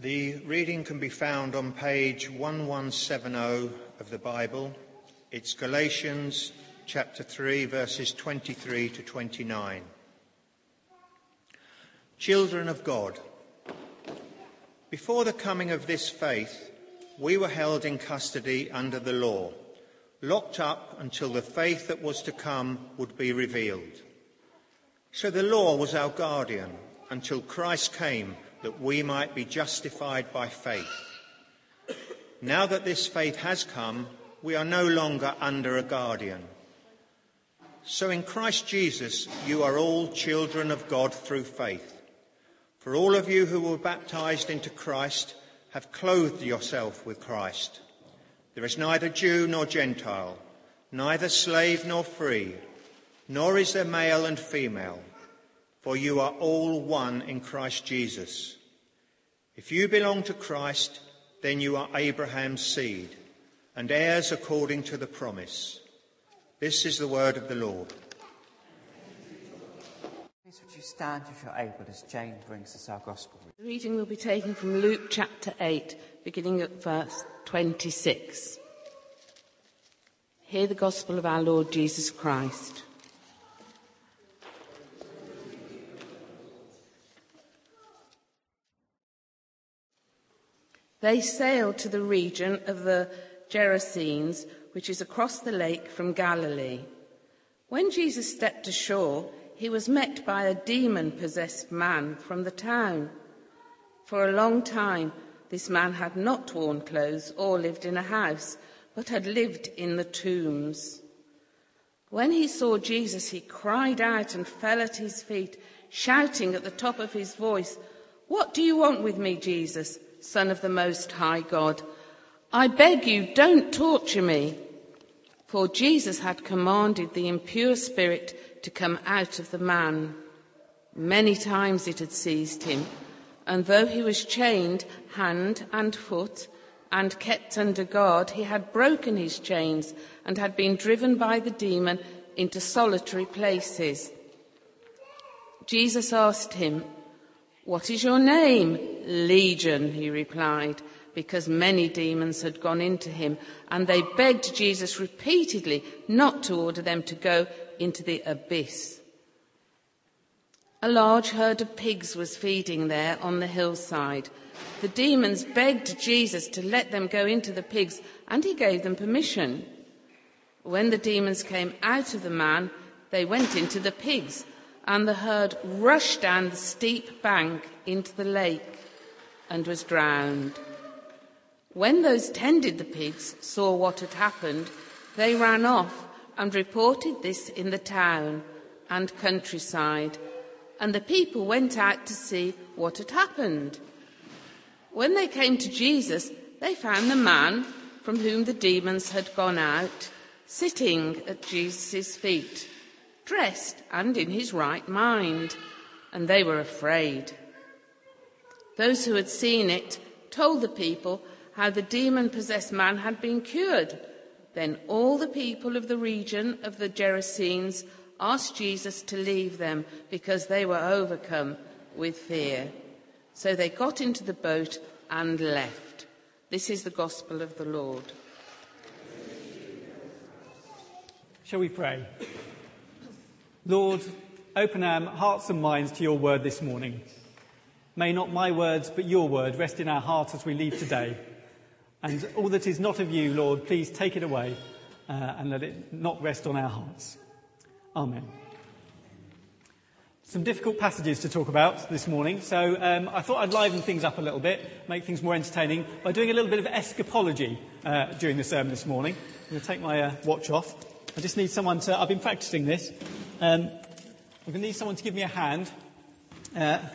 The reading can be found on page 1170 of the Bible. It's Galatians chapter 3, verses 23 to 29. Children of God, before the coming of this faith, we were held in custody under the law, locked up until the faith that was to come would be revealed. So the law was our guardian until Christ came, that we might be justified by faith. Now that this faith has come, we are no longer under a guardian. So in Christ Jesus, you are all children of God through faith. For all of you who were baptized into Christ have clothed yourself with Christ. There is neither Jew nor Gentile, neither slave nor free, nor is there male and female, for you are all one in Christ Jesus. If you belong to Christ, then you are Abraham's seed and heirs according to the promise. This is the word of the Lord. Please would you stand if you're able as Jane brings us our gospel. The reading will be taken from Luke chapter 8, beginning at verse 26. Hear the gospel of our Lord Jesus Christ. They sailed to the region of the Gerasenes, which is across the lake from Galilee. When Jesus stepped ashore, he was met by a demon-possessed man from the town. For a long time, this man had not worn clothes or lived in a house, but had lived in the tombs. When he saw Jesus, he cried out and fell at his feet, shouting at the top of his voice, "What do you want with me, Jesus, Son of the Most High God? I beg you, don't torture me." For Jesus had commanded the impure spirit to come out of the man. Many times it had seized him, and though he was chained hand and foot and kept under guard, he had broken his chains and had been driven by the demon into solitary places. Jesus asked him, "What is your name?" "Legion," he replied, because many demons had gone into him, and they begged Jesus repeatedly not to order them to go into the abyss. A large herd of pigs was feeding there on the hillside. The demons begged Jesus to let them go into the pigs, and he gave them permission. When the demons came out of the man, they went into the pigs, and the herd rushed down the steep bank into the lake and was drowned. When those tended the pigs saw what had happened, they ran off and reported this in the town and countryside, and the people went out to see what had happened. When they came to Jesus, they found the man from whom the demons had gone out sitting at Jesus' feet, dressed and in his right mind, and they were afraid. Those who had seen it told the people how the demon-possessed man had been cured. Then all the people of the region of the Gerasenes asked Jesus to leave them because they were overcome with fear. So they got into the boat and left. This is the gospel of the Lord. Shall we pray? Lord, open our hearts and minds to your word this morning. May not my words, but your word rest in our hearts as we leave today. And all that is not of you, Lord, please take it away and let it not rest on our hearts. Amen. Some difficult passages to talk about this morning, so I thought I'd liven things up a little bit, make things more entertaining by doing a little bit of escapology during the sermon this morning. I'm going to take my watch off. I just need someone to... I've been practicing this. I'm going to need someone to give me a hand. I've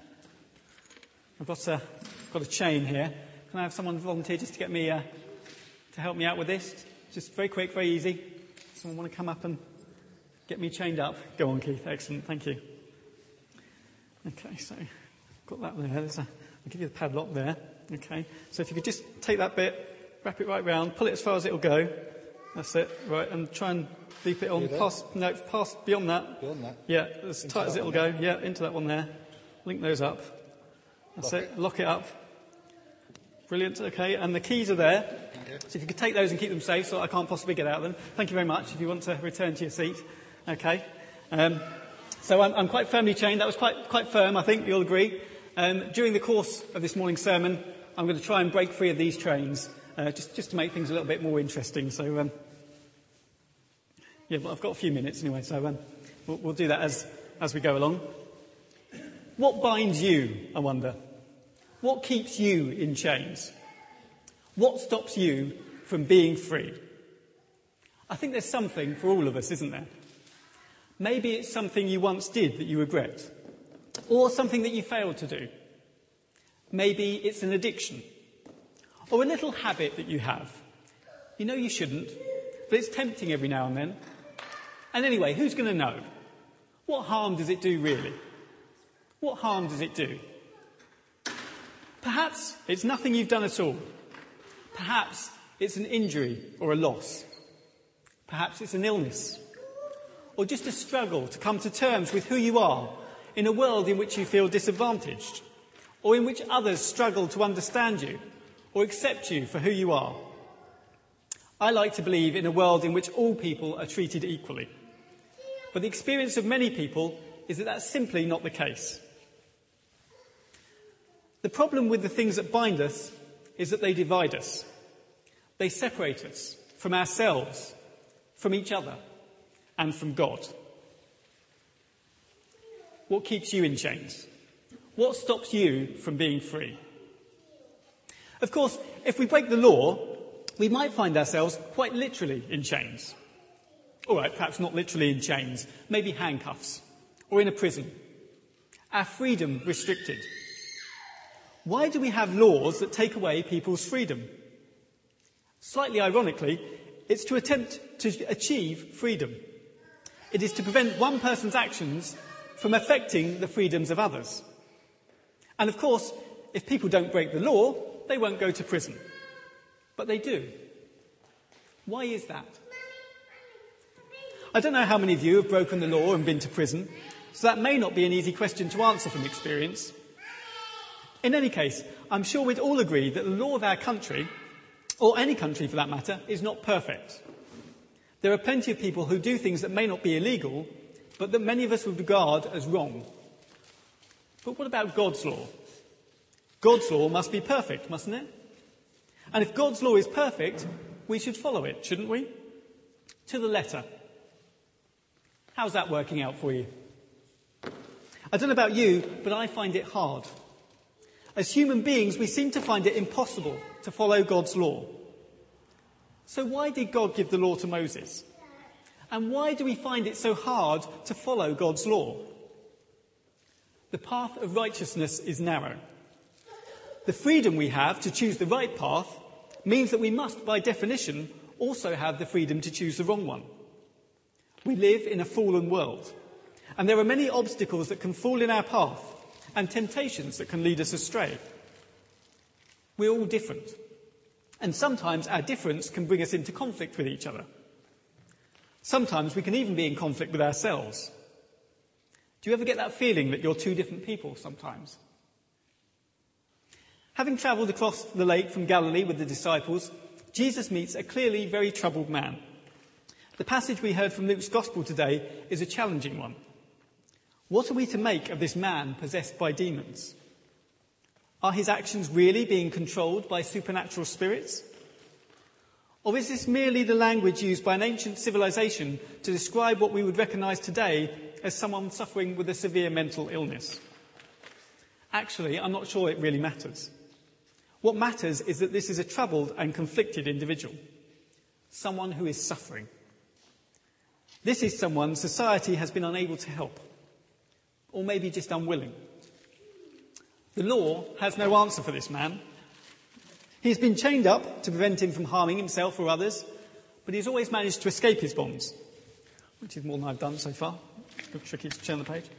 got a chain here. Can I have someone volunteer just to get me to help me out with this? Just very quick, very easy. Someone want to come up and get me chained up? Go on, Keith. Excellent. Thank you. Okay, so I've got that there. I'll give you the padlock there. Okay. So if you could just take that bit, wrap it right round, pull it as far as it'll go. That's it. Right, and try and leap it on. Pass beyond that. Beyond that? Yeah, as tight as it'll go. Yeah, into that one there. Link those up. That's it. Lock it up. Brilliant. Okay, and the keys are there. So if you could take those and keep them safe so I can't possibly get out of them. Thank you very much if you want to return to your seat. Okay. So I'm quite firmly chained. That was quite firm, I think. You'll agree. During the course of this morning's sermon, I'm going to try and break free of these chains, just to make things a little bit more interesting. So, but I've got a few minutes anyway, so we'll do that as we go along. What binds you, I wonder? What keeps you in chains? What stops you from being free? I think there's something for all of us, isn't there? Maybe it's something you once did that you regret, or something that you failed to do. Maybe it's an addiction, or a little habit that you have. You know you shouldn't, but it's tempting every now and then. And anyway, who's going to know? What harm does it do, really? What harm does it do? Perhaps it's nothing you've done at all. Perhaps it's an injury or a loss. Perhaps it's an illness. Or just a struggle to come to terms with who you are in a world in which you feel disadvantaged, or in which others struggle to understand you or accept you for who you are. I like to believe in a world in which all people are treated equally. But the experience of many people is that that's simply not the case. The problem with the things that bind us is that they divide us. They separate us from ourselves, from each other, and from God. What keeps you in chains? What stops you from being free? Of course, if we break the law, we might find ourselves quite literally in chains. All right, perhaps not literally in chains, maybe handcuffs, or in a prison. Our freedom restricted. Why do we have laws that take away people's freedom? Slightly ironically, it's to attempt to achieve freedom. It is to prevent one person's actions from affecting the freedoms of others. And of course, if people don't break the law, they won't go to prison. But they do. Why is that? I don't know how many of you have broken the law and been to prison, so that may not be an easy question to answer from experience. In any case, I'm sure we'd all agree that the law of our country, or any country for that matter, is not perfect. There are plenty of people who do things that may not be illegal, but that many of us would regard as wrong. But what about God's law? God's law must be perfect, mustn't it? And if God's law is perfect, we should follow it, shouldn't we? To the letter. How's that working out for you? I don't know about you, but I find it hard. As human beings, we seem to find it impossible to follow God's law. So why did God give the law to Moses? And why do we find it so hard to follow God's law? The path of righteousness is narrow. The freedom we have to choose the right path means that we must, by definition, also have the freedom to choose the wrong one. We live in a fallen world, and there are many obstacles that can fall in our path and temptations that can lead us astray. We're all different, and sometimes our difference can bring us into conflict with each other. Sometimes we can even be in conflict with ourselves. Do you ever get that feeling that you're two different people sometimes? Having travelled across the lake from Galilee with the disciples, Jesus meets a clearly very troubled man. The passage we heard from Luke's Gospel today is a challenging one. What are we to make of this man possessed by demons? Are his actions really being controlled by supernatural spirits? Or is this merely the language used by an ancient civilization to describe what we would recognise today as someone suffering with a severe mental illness? Actually, I'm not sure it really matters. What matters is that this is a troubled and conflicted individual, someone who is suffering. This is someone society has been unable to help, or maybe just unwilling. The law has no answer for this man. He's been chained up to prevent him from harming himself or others, but he's always managed to escape his bonds, which is more than I've done so far. It's a bit tricky to turn the page.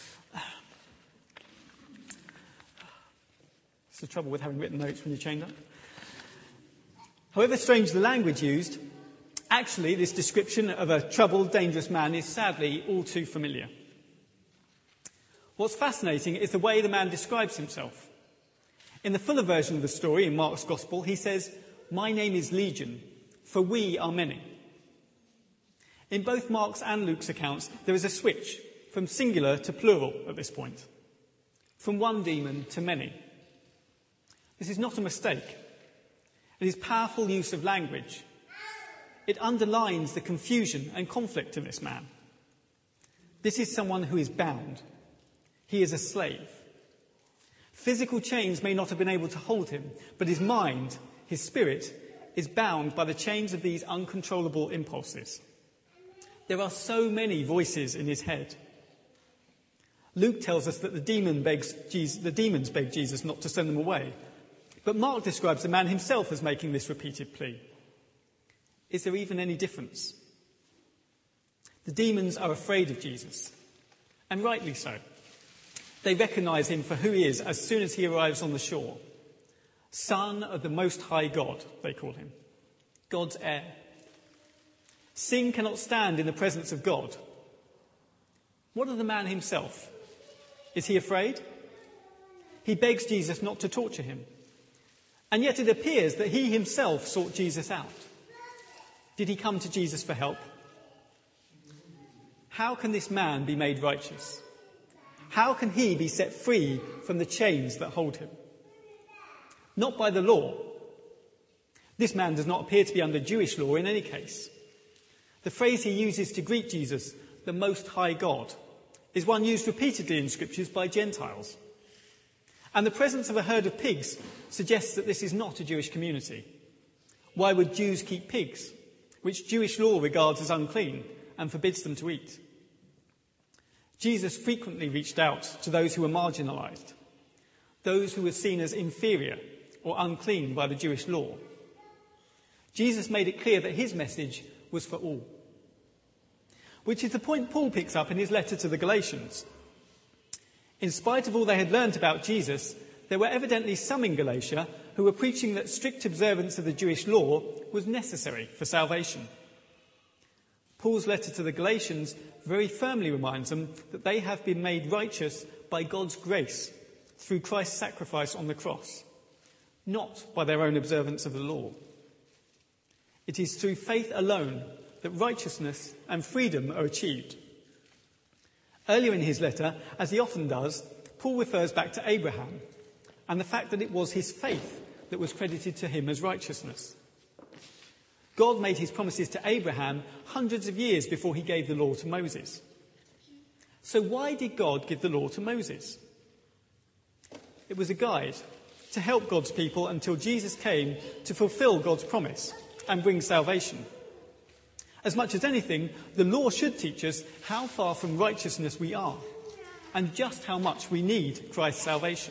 It's the trouble with having written notes when you're chained up. However strange the language used, actually this description of a troubled, dangerous man is sadly all too familiar. What's fascinating is the way the man describes himself. In the fuller version of the story in Mark's Gospel, he says, "My name is Legion, for we are many." In both Mark's and Luke's accounts, there is a switch from singular to plural at this point, from one demon to many. This is not a mistake. It is powerful use of language. It underlines the confusion and conflict in this man. This is someone who is bound. He is a slave. Physical chains may not have been able to hold him, but his mind, his spirit, is bound by the chains of these uncontrollable impulses. There are so many voices in his head. Luke tells us that the demons beg Jesus not to send them away. But Mark describes the man himself as making this repeated plea. Is there even any difference? The demons are afraid of Jesus, and rightly so. They recognise him for who he is as soon as he arrives on the shore. Son of the Most High God, they call him. God's heir. Sin cannot stand in the presence of God. What of the man himself? Is he afraid? He begs Jesus not to torture him. And yet it appears that he himself sought Jesus out. Did he come to Jesus for help? How can this man be made righteous? How can he be set free from the chains that hold him? Not by the law. This man does not appear to be under Jewish law in any case. The phrase he uses to greet Jesus, the Most High God, is one used repeatedly in scriptures by Gentiles. And the presence of a herd of pigs suggests that this is not a Jewish community. Why would Jews keep pigs, which Jewish law regards as unclean and forbids them to eat? Jesus frequently reached out to those who were marginalised, those who were seen as inferior or unclean by the Jewish law. Jesus made it clear that his message was for all, which is the point Paul picks up in his letter to the Galatians. In spite of all they had learnt about Jesus, there were evidently some in Galatia who were preaching that strict observance of the Jewish law was necessary for salvation. Paul's letter to the Galatians very firmly reminds them that they have been made righteous by God's grace through Christ's sacrifice on the cross, not by their own observance of the law. It is through faith alone that righteousness and freedom are achieved. Earlier in his letter, as he often does, Paul refers back to Abraham and the fact that it was his faith that was credited to him as righteousness. God made his promises to Abraham hundreds of years before he gave the law to Moses. So why did God give the law to Moses? It was a guide to help God's people until Jesus came to fulfill God's promise and bring salvation. As much as anything, the law should teach us how far from righteousness we are and just how much we need Christ's salvation.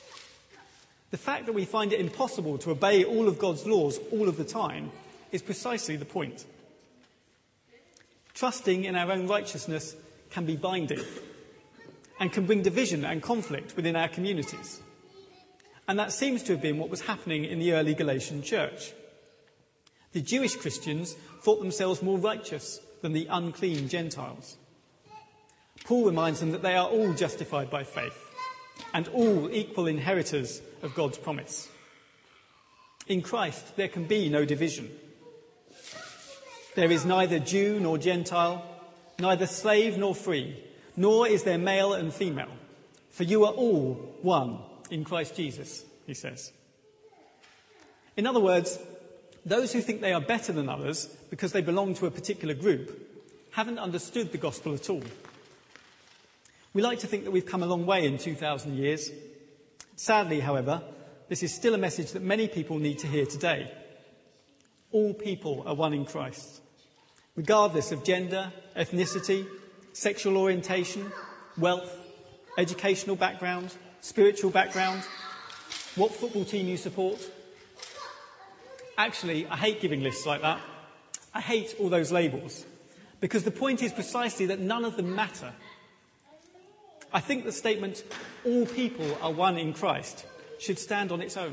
The fact that we find it impossible to obey all of God's laws all of the time is precisely the point. Trusting in our own righteousness can be binding and can bring division and conflict within our communities. And that seems to have been what was happening in the early Galatian church. The Jewish Christians thought themselves more righteous than the unclean Gentiles. Paul reminds them that they are all justified by faith and all equal inheritors of God's promise. In Christ, there can be no division. There is neither Jew nor Gentile, neither slave nor free, nor is there male and female, for you are all one in Christ Jesus, he says. In other words, those who think they are better than others because they belong to a particular group haven't understood the gospel at all. We like to think that we've come a long way in 2,000 years. Sadly, however, this is still a message that many people need to hear today. All people are one in Christ, regardless of gender, ethnicity, sexual orientation, wealth, educational background, spiritual background, what football team you support. Actually, I hate giving lists like that. I hate all those labels, because the point is precisely that none of them matter. I think the statement, all people are one in Christ, should stand on its own.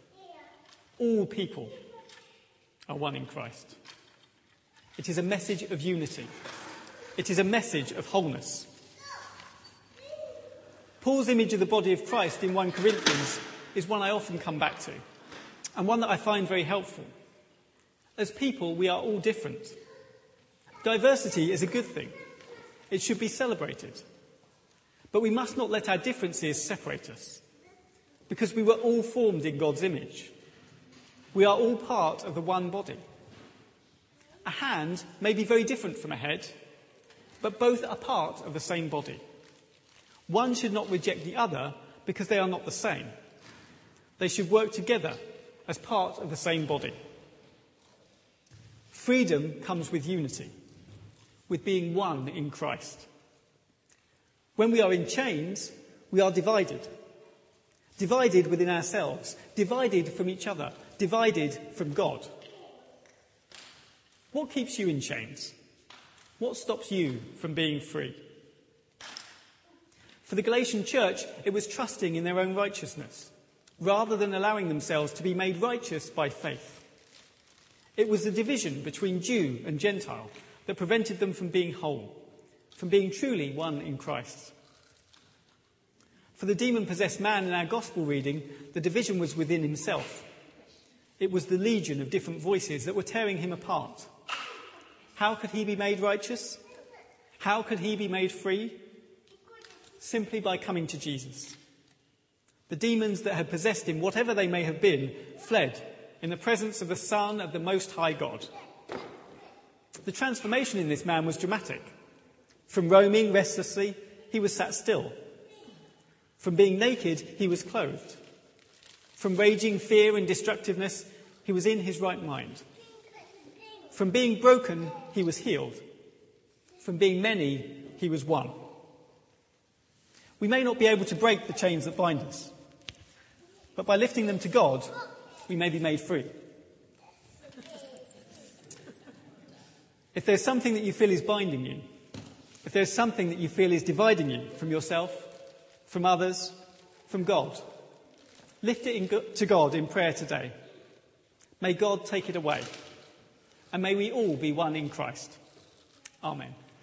All people are one in Christ. It is a message of unity. It is a message of wholeness. Paul's image of the body of Christ in 1 Corinthians is one I often come back to, and one that I find very helpful. As people, we are all different. Diversity is a good thing. It should be celebrated. But we must not let our differences separate us, because we were all formed in God's image. We are all part of the one body. A hand may be very different from a head, but both are part of the same body. One should not reject the other because they are not the same. They should work together as part of the same body. Freedom comes with unity, with being one in Christ. When we are in chains, we are divided. Divided within ourselves, divided from each other, divided from God. What keeps you in chains? What stops you from being free? For the Galatian church, it was trusting in their own righteousness, rather than allowing themselves to be made righteous by faith. It was the division between Jew and Gentile that prevented them from being whole, from being truly one in Christ. For the demon-possessed man in our gospel reading, the division was within himself. It was the legion of different voices that were tearing him apart. How could he be made righteous? How could he be made free? Simply by coming to Jesus. The demons that had possessed him, whatever they may have been, fled in the presence of the Son of the Most High God. The transformation in this man was dramatic. From roaming restlessly, he was sat still. From being naked, he was clothed. From raging fear and destructiveness, he was in his right mind. From being broken, he was healed. From being many, he was one. We may not be able to break the chains that bind us, but by lifting them to God, we may be made free. If there's something that you feel is binding you, if there's something that you feel is dividing you from yourself, from others, from God, lift it to God in prayer today. May God take it away, and may we all be one in Christ. Amen.